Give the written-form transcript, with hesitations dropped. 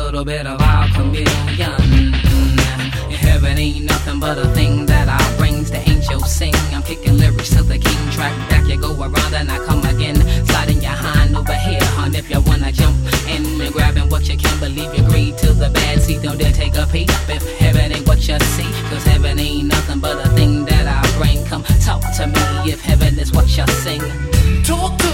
little bit of our chameleon. Heaven ain't nothing but a thing that I brings the angels sing. I'm kicking lyrics to the king track back. You go around and I come again, sliding your hind over here, hon. If you wanna jump in and grabbing what you can't believe, you agreed to the bad seat. Don't dare take a peek if heaven ain't what you see, cause heaven ain't nothing but a thing that I bring. Come talk to me if heaven is what you sing. Talk to